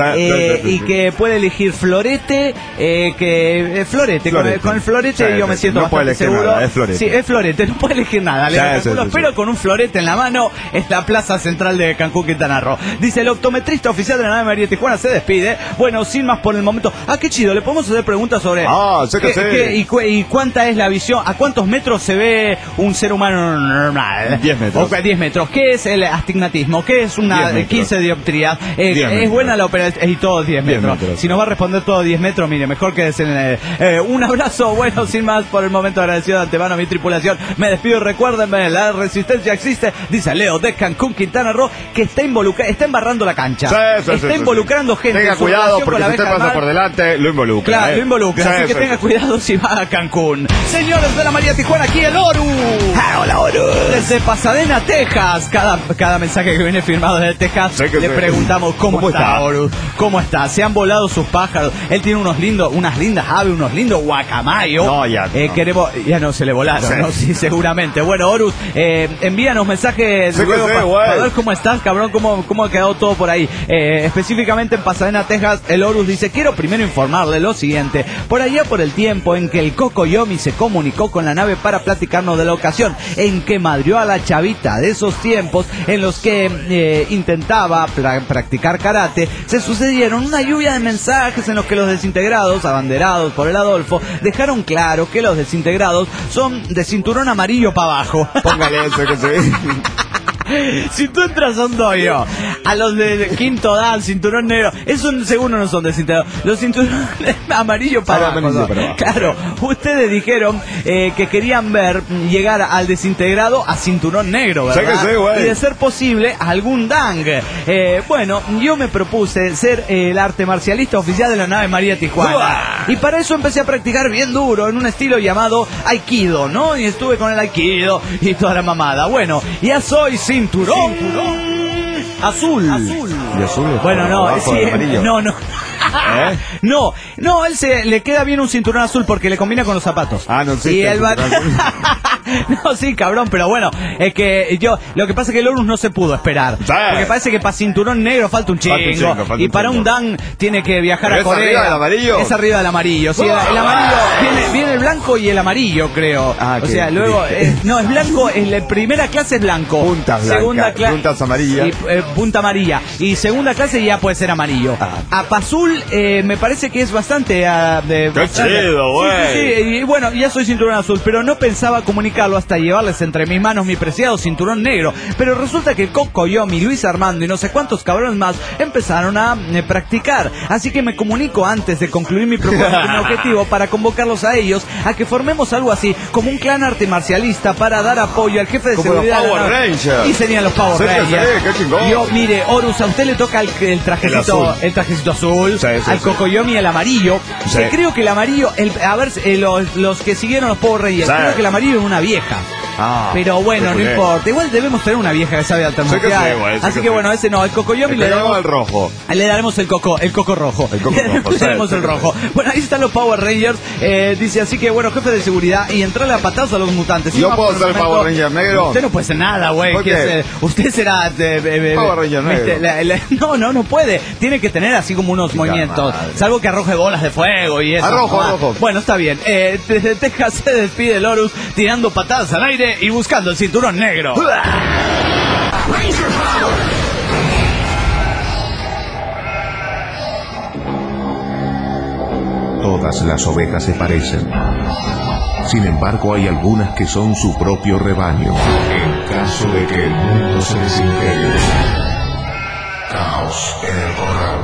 Y que puede elegir florete, florete. Con el florete yo me siento bastante seguro.
Nada, es florete.
Sí, es florete, no puede elegir nada. Pero con un florete en la mano es la plaza central de Cancún, Quintana Roo. Dice, el optometrista oficial de la nave María Tijuana se despide. Bueno, sin más por el momento. Qué chido, le podemos hacer preguntas sobre y cuánta es la visión, a cuántos metros se ve un ser humano normal.
10 metros.
10 metros. ¿Qué es el astigmatismo? ¿Qué es una 15 dioptrías? Es buena la operación y todo 10 metros. Si nos va a responder todo 10 metros, mire, mejor que un abrazo. Bueno, sin más por el momento, agradecido de antemano a mi tripulación. Me despido, recuérdenme, la resistencia existe, dice Leo de Cancún, Quintana Roo, que está embarrando la cancha. Está involucrando gente.
Tenga cuidado porque si usted pasa por delante, lo involucra.
Claro, lo involucra. Así que tenga cuidado si va a Cancún. Señores de la María Tijuana, aquí el Oru.
Hola, Oru.
Desde Pasadena, Texas. Cada mensaje que viene firmado desde Texas, le preguntamos ¿Cómo está, Oru? ¿Cómo está? Se han volado sus pájaros. Él tiene unas lindas aves, unos lindos guacamayos.
No, ya
no se le volaron, ¿no? Sí, seguramente. Bueno, Horus, envíanos mensajes luego para ver cómo estás, cabrón, cómo ha quedado todo por ahí. Específicamente en Pasadena, Texas, el Horus dice, quiero primero informarle lo siguiente. Por allá por el tiempo en que el Coco Yomi se comunicó con la nave para platicarnos de la ocasión en que madrió a la chavita de esos tiempos en los que intentaba practicar karate, se sucedieron una lluvia de mensajes en los que los desintegrados, abanderados por el Adolfo, dejaron claro que los desintegrados son de cinturón amarillo para abajo.
Póngale eso que se...
Si tú entras a un dojo, a los de quinto dan, cinturón negro, esos seguro no son desintegrados. Los cinturones amarillo para abajo. Claro, ustedes dijeron que querían ver llegar al desintegrado a cinturón negro, ¿verdad? Y de ser posible, algún dang. Bueno, yo me propuse ser el arte marcialista oficial de la nave María Tijuana. Y para eso empecé a practicar bien duro, en un estilo llamado Aikido, ¿no? Y estuve con el Aikido y toda la mamada. Bueno, ya soy cinturón azul.
¿Y azul?
Bueno, no, sí, no. No, él le queda bien un cinturón azul porque le combina con los zapatos.
No, sí.
Y él va... No, sí, cabrón, pero bueno, es que lo que pasa es que el Horus no se pudo esperar. Porque parece que para cinturón negro falta un chingo. Y para un dan tiene que viajar a Corea.
¿Es arriba del amarillo?
Es arriba del amarillo. Sí, el amarillo, viene el blanco y el amarillo, creo. O sea, luego, es blanco, en la primera clase es blanco.
Puntas blancas,
segunda
puntas amarillas.
Punta amarilla. Y segunda clase ya puede ser amarillo. A azul azul me parece que es bastante...
¡Qué chido, güey!
Sí, y bueno, ya soy cinturón azul, pero no pensaba comunicarlo hasta llevarles entre mis manos mi preciado cinturón negro. Pero resulta que Coco, Yomi, Luis Armando y no sé cuántos cabrones más empezaron a practicar. Así que me comunico antes de concluir mi objetivo para convocarlos a ellos a que formemos algo así, como un clan arte marcialista para dar apoyo al jefe de
como
seguridad.
Los Power Rangers.
Y serían los Power Rangers.
Sí, qué chingón.
Yo, mire, Horus, a usted le toca el trajecito azul, al Cocoyomi el amarillo.
Sí.
Que creo que el amarillo, los que siguieron los Power Rangers, creo que el amarillo es una vieja. Pero bueno, no importa. Igual debemos tener una vieja que sabe alternativa. Así que bueno, ese no, el Cocoyomi le daremos
el rojo.
Le daremos el coco rojo. Le daremos el rojo. Bueno, ahí están los Power Rangers. Dice así que bueno, jefe de seguridad y entrarle a patadas a los mutantes.
¿Yo puedo ser el Power Ranger negro?
Usted no puede ser nada, güey. Usted será
Power Ranger negro.
No puede. Tiene que tener así como unos movimientos. Salvo que arroje bolas de fuego y eso.
Arrojo.
Bueno, está bien. Desde Texas se despide Horus tirando patadas al aire y buscando el cinturón negro.
Todas las ovejas se parecen. Sin embargo, hay algunas que son su propio rebaño. En caso de que el mundo se desintegre. Caos en el corral.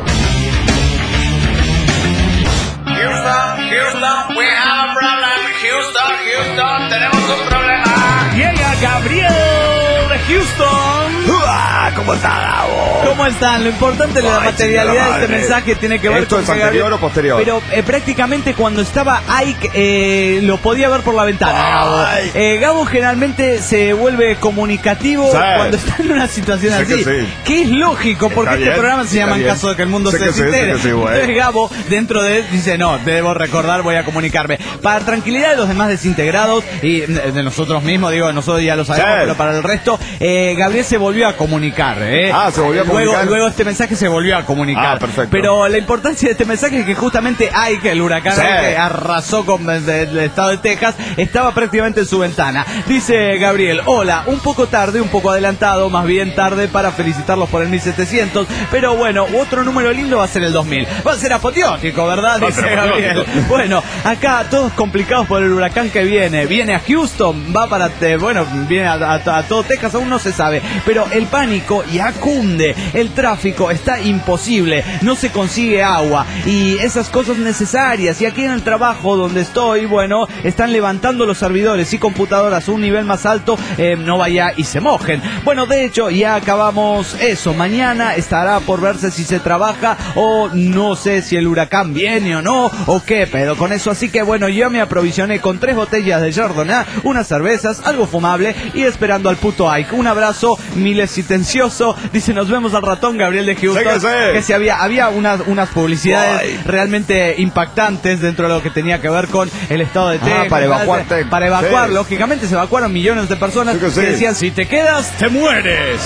Houston, we have a problem. Houston, tenemos un problema. Llega Gabriel de Houston.
¿Cómo está, Gabo?
¿Cómo están? Lo importante de la materialidad de este mensaje tiene que ver
¿Esto
con
es anterior o posterior?
Pero prácticamente cuando estaba Ike lo podía ver por la ventana, Gabo. Gabo generalmente se vuelve comunicativo cuando está en una situación así. Que es lógico, porque este programa se llama En caso de que el mundo se desintegre. Entonces Gabo, dentro de él, dice, no, debo recordar, voy a comunicarme. Para tranquilidad de los demás desintegrados y de nosotros mismos, digo, nosotros ya lo sabemos, pero para el resto, Gabriel se volvió a comunicar.
Se volvió a comunicar.
Luego este mensaje se volvió a comunicar.
Perfecto.
Pero la importancia de este mensaje es que justamente Ike, el huracán que arrasó con el estado de Texas, estaba prácticamente en su ventana. Dice Gabriel, hola, un poco tarde, un poco adelantado, más bien tarde para felicitarlos por el 1700, pero bueno, otro número lindo va a ser el 2000. Va a ser apoteótico, ¿verdad? Dice Gabriel. Bueno, acá todos complicados por el huracán que viene a Houston, va para, viene a todo Texas, aún no se sabe, pero el pánico ya cunde, el tráfico está imposible, no se consigue agua y esas cosas necesarias, y aquí en el trabajo donde estoy, bueno, están levantando los servidores y computadoras a un nivel más alto, no vaya y se mojen. Bueno, de hecho ya acabamos eso, mañana estará por verse si se trabaja o no sé si el huracán viene o no, o qué pedo con eso, así que bueno, yo me aprovisioné con 3 botellas de Chardonnay, unas cervezas, algo fumable y esperando al puto Ike. Un abrazo milesitencioso. Dice, nos vemos al ratón Gabriel de Houston. Que si había unas publicidades realmente impactantes dentro de lo que tenía que ver con el estado de Texas. Para evacuar, lógicamente se evacuaron millones de personas que decían, si te quedas, te mueres.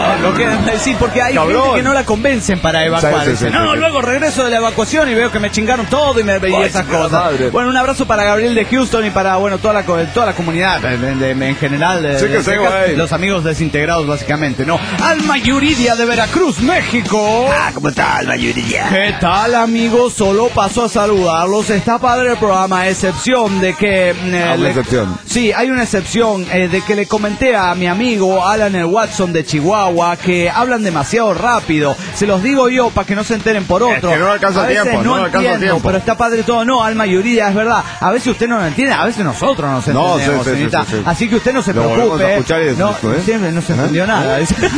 Sí, porque hay gente que no la convencen para evacuar. Luego regreso de la evacuación y veo que me chingaron todo y me veía esas cosas. Bueno, un abrazo para Gabriel de Houston y para, toda la comunidad en general, los amigos desintegrados básicamente, ¿no? Alma Yuridia de Veracruz, México.
¿Cómo está, Alma Yuridia?
¿Qué tal, amigos? Solo paso a saludarlos. Está padre el programa, a excepción de que...
una excepción.
Sí, hay una excepción de que le comenté a mi amigo Alan el Watson de Chihuahua que hablan demasiado rápido. Se los digo yo para que no se enteren por otro.
Es que no alcanza tiempo,
no entiendo, pero está padre todo. No, Alma Yuridia, es verdad. A veces usted no lo entiende, a veces nosotros nos entendemos, señorita.
Sí.
Así que usted no se preocupe. Siempre no se entendió nada.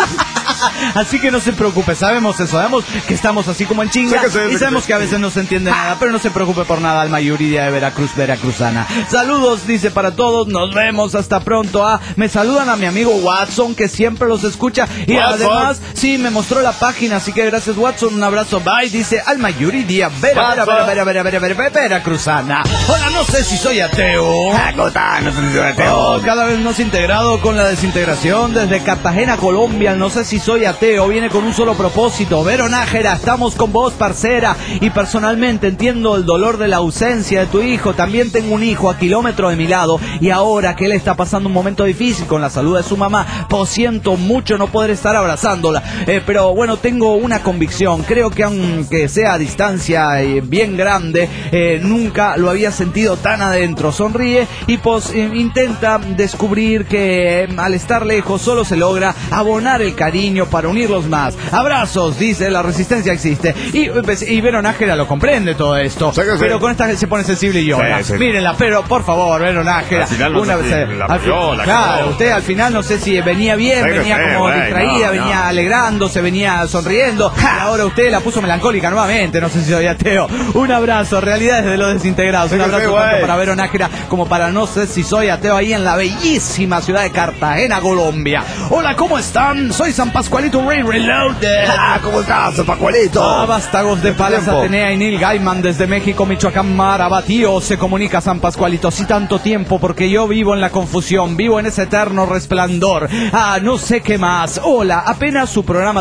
Así que no se preocupe, sabemos eso, sabemos que estamos así como en chinga y sabemos que a veces no se entiende nada, pero no se preocupe por nada, Alma Yuridia de Veracruz, veracruzana. Saludos, dice, para todos, nos vemos, hasta pronto. Me saludan a mi amigo Watson, que siempre los escucha y además, sí, me mostró la página, así que gracias, Watson, un abrazo, bye, dice Alma Yuridia veracruzana. Hola, no sé si soy ateo.
No sé si soy ateo.
Cada vez más integrado con la desintegración desde Cartagena, Colombia, no sé si soy soy ateo, viene con un solo propósito. Vero Nájera, estamos con vos, parcera. Y personalmente entiendo el dolor de la ausencia de tu hijo. También tengo un hijo a kilómetros de mi lado. Y ahora que él está pasando un momento difícil con la salud de su mamá, pues siento mucho no poder estar abrazándola. Pero bueno, tengo una convicción. Creo que aunque sea a distancia bien grande, nunca lo había sentido tan adentro. Sonríe y pues intenta descubrir que al estar lejos solo se logra abonar el cariño para unirlos más. Abrazos, dice, la resistencia existe. Y Vero Nájera lo comprende todo esto.
Sí.
Pero con esta se pone sensible y llora.
Sí.
Mírenla, pero por favor, Vero Nájera.
Al final no
claro, usted al final no sé si venía bien, venía como distraída, venía alegrándose, venía sonriendo. Y ahora usted la puso melancólica nuevamente. No sé si soy ateo. Un abrazo, realidades de los desintegrados. Un abrazo tanto para Vero Nájera como para no sé si soy ateo ahí en la bellísima ciudad de Cartagena, Colombia. Hola, ¿cómo están? Soy San Pascualito Ray Reloaded.
¿Cómo estás, San Pascualito?
Vástagos de Palas Atenea y Neil Gaiman desde México, Michoacán, Marabatío. Se comunica San Pascualito. Sí, tanto tiempo porque yo vivo en la confusión, vivo en ese eterno resplandor. No sé qué más. Hola, apenas su programa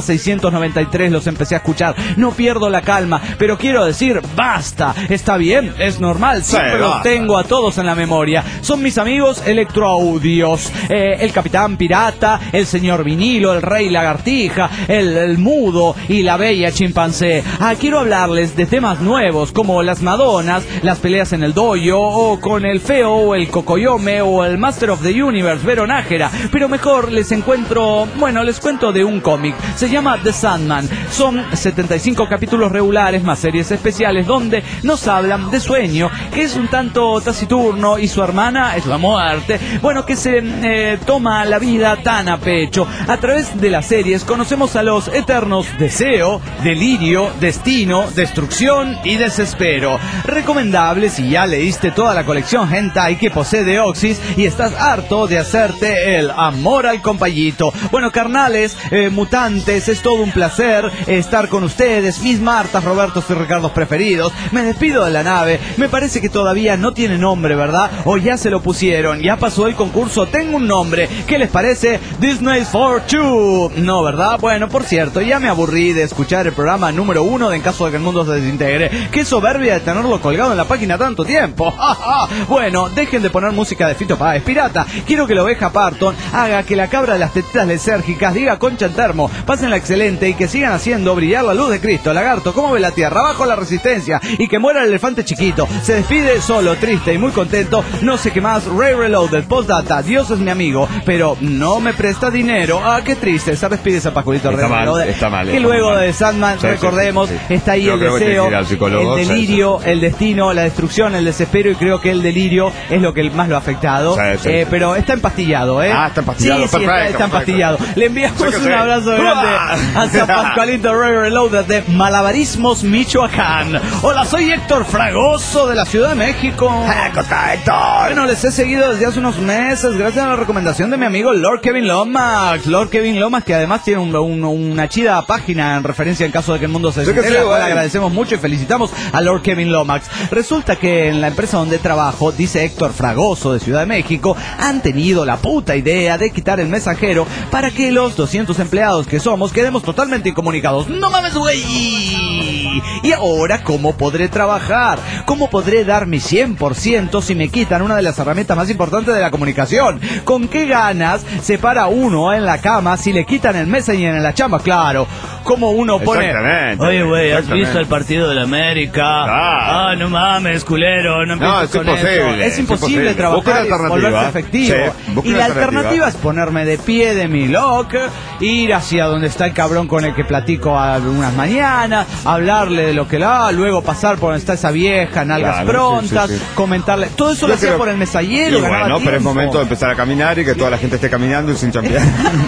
693 los empecé a escuchar. No pierdo la calma, pero quiero decir, basta. Está bien, es normal, siempre los tengo a todos en la memoria. Son mis amigos Electroaudios, el Capitán Pirata, el Señor Vinilo, el Rey Lagartija, el Mudo y la Bella Chimpancé. Quiero hablarles de temas nuevos como las Madonas, las peleas en el dojo, o con el Feo, o el Cocoyome, o el Master of the Universe, Vero Nájera. Pero mejor les cuento de un cómic. Se llama The Sandman. Son 75 capítulos regulares más series especiales donde nos hablan de Sueño, que es un tanto taciturno, y su hermana es la muerte. Bueno, que se toma la vida tan a pecho. A través de las series conocemos a los eternos deseo, delirio, destino, destrucción y desespero. Recomendable si ya leíste toda la colección hentai que posee Deoxys y estás harto de hacerte el amor al compayito. Bueno, carnales, mutantes, es todo un placer estar con ustedes, mis Martas, Robertos y Ricardos preferidos. Me despido de la nave. Me parece que todavía no tiene nombre, ¿verdad? O ya se lo pusieron, ya pasó el concurso. Tengo un nombre. ¿Qué les parece? Disney's for Two. No, ¿verdad? Bueno, por cierto, ya me aburrí de escuchar el programa número 1 de En caso de que el mundo se desintegre. Qué soberbia de tenerlo colgado en la página tanto tiempo. Bueno, dejen de poner música de Fito Páez. Pirata, quiero que la oveja Parton haga que la cabra de las tetitas lisérgicas diga concha en termo. Pásenla excelente y que sigan haciendo brillar la luz de Cristo. Lagarto, ¿cómo ve la tierra? Abajo la resistencia. Y que muera el elefante chiquito. Se despide solo, triste y muy contento. No sé qué más. Ray Reloaded, postdata. Dios es mi amigo, pero no me presta dinero. Qué triste. Se despide San Pascualito Ray Reloaded.
Está mal.
Que luego de Sandman, recordemos, está ahí el deseo, el delirio, el destino, la destrucción, el desespero, y creo que el delirio es lo que más lo ha afectado. Pero está empastillado,
está empastillado.
Sí, está empastillado. Le enviamos un abrazo grande a San Pascualito Ray Reloaded de Malabarismos, Michoacán. Hola, soy Héctor Fragoso de la Ciudad de México.
¿Cómo está, Héctor?
Bueno, les he seguido desde hace unos meses gracias a la recomendación de mi amigo Lord Kevin Lomax. Lord Kevin Lomax, que además tiene una chida página en referencia en caso de que el mundo se desintegre, la cual agradecemos mucho y felicitamos a Lord Kevin Lomax. Resulta que en la empresa donde trabajo, dice Héctor Fragoso de Ciudad de México, han tenido la puta idea de quitar el mensajero para que los 200 empleados que somos quedemos totalmente incomunicados. ¡No mames, güey! ¿Y ahora cómo podré trabajar? ¿Cómo podré dar mi 100% si me quitan una de las herramientas más importantes de la comunicación? ¿Con qué ganas se para uno en la cama si le quitan el Messenger en la chamba? Claro, como uno pone... Oye, güey, ¿has visto el partido de la América? No mames, culero, no empieces con eso. Es imposible trabajar y volverse efectivo. Y la alternativa es ponerme de pie de mi lock, ir hacia donde está el cabrón con el que platico algunas mañanas, hablarle de lo que luego pasar por donde está esa vieja, nalgas prontas, comentarle. Todo eso lo hacía por el mesallero.
Bueno, pero es momento de empezar a caminar y que toda la gente esté caminando y sin chambear.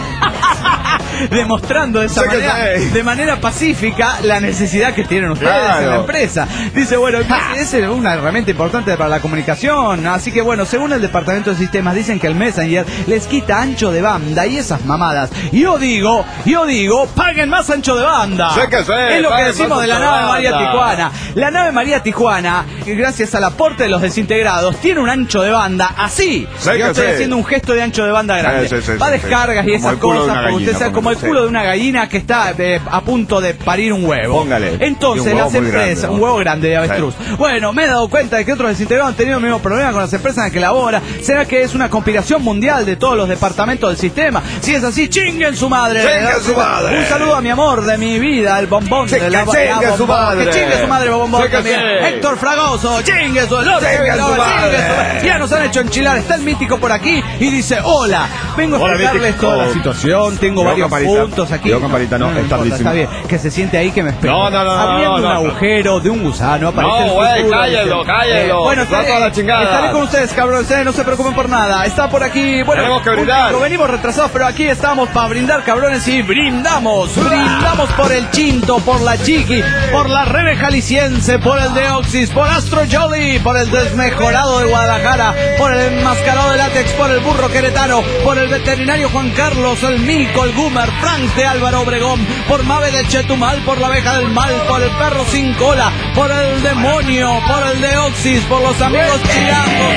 Demostrando de manera pacífica la necesidad que tienen ustedes en la empresa. Dice, bueno, es una herramienta importante para la comunicación. Así que bueno, según el departamento de sistemas, dicen que el Messenger les quita ancho de banda y esas mamadas. Yo digo, paguen más ancho de banda. Es lo que decimos de la nave María Tijuana. La nave María Tijuana, gracias al aporte de los desintegrados, tiene un ancho de banda así. Yo estoy haciendo un gesto de ancho de banda grande. Va descargas y esas cosas, porque usted sabe cómo como el culo de una gallina que está a punto de parir un huevo.
Póngale.
Entonces las empresas, grande, ¿no? Un huevo grande de avestruz. Sí. Bueno, me he dado cuenta de que otros desintegrados han tenido el mismo problema con las empresas en las que labora. ¿Será que es una conspiración mundial de todos los departamentos del sistema? Si es así, chinguen su madre.
¡Chinguen su madre!
Un saludo a mi amor de mi vida, el bombón de la
bombón. Su madre.
Que chingue su madre, bombón también. Héctor Fragoso, chingue su madre. Ya nos han hecho enchilar. Está el mítico por aquí y dice: hola, vengo a explicarles toda la situación. Tengo varios puntos aquí.
Campanita, no,
está bien. Que se siente ahí que me espera. Abriendo un agujero de un gusano.
No, güey, cállelo.
Bueno, estaré con ustedes, cabrones. No se preocupen por nada. Está por aquí. Bueno,
tenemos que brindar.
Venimos retrasados, pero aquí estamos para brindar, cabrones. Y brindamos. Brindamos por el Chinto, por la Chiqui, por la Rebe Jalisciense, por el Deoxys, por Astro Jolly, por el Desmejorado de Guadalajara, por el Enmascarado de Látex, por el Burro Queretano, por el Veterinario Juan Carlos, el Mico, el Gumer, Frank de Álvaro Obregón, por Mave de Chetumal, por la Abeja del Mal, por el Perro Sin Cola, por el Demonio, por el Deoxys, por los amigos chilangos.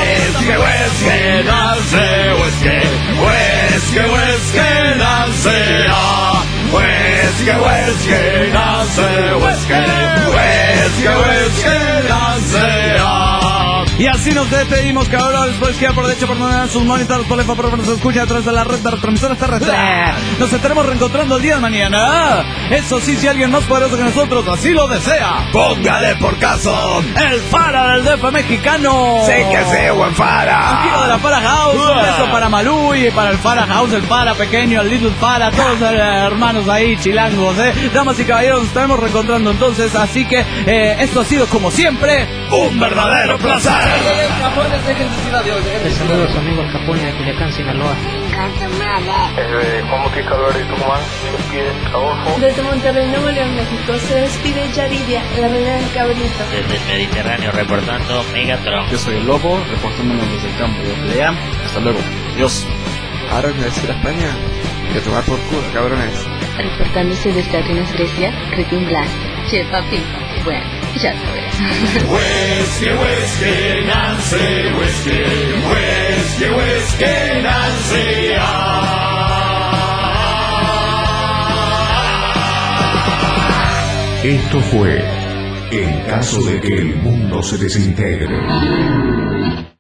Y así nos despedimos, cabrones. Pues queda por derecho por donde sus monitores, por nos escucha a través de la red de retransmisoras terrestres. Nos estaremos reencontrando el día de mañana. Eso sí, si alguien más poderoso que nosotros así lo desea,
póngale por caso.
El Fara del DF mexicano.
Sí que sí, buen Fara.
Amigo de la Fara House. Un beso para Malú y para el Fara House, el Fara pequeño, el Little Fara, todos hermanos ahí, chilangos, Damas y caballeros, nos estaremos reencontrando entonces. Así que esto ha sido, como siempre, un verdadero placer.
Les saludo a su amigo el Capone de Culiacán, Sinaloa.
Juan Bautista Álvarez de Tucumán, se despide Adolfo.
Desde Monterrey, Nuevo León, México, se despide Yaridia, la reina del cabrito.
Desde el Mediterráneo, reportando Megatron.
Yo soy el Lobo, reportándonos desde el campo de pelea. Hasta luego. Adiós.
Ahora me decir a España que tomar por culo, cabrones.
Reportándose desde Atenas, Grecia, Cretin Black. Che, papi, bueno, ya sabes.
Whiskey, Nancy, whiskey, Nancy,
Esto fue En caso de que el mundo se desintegre.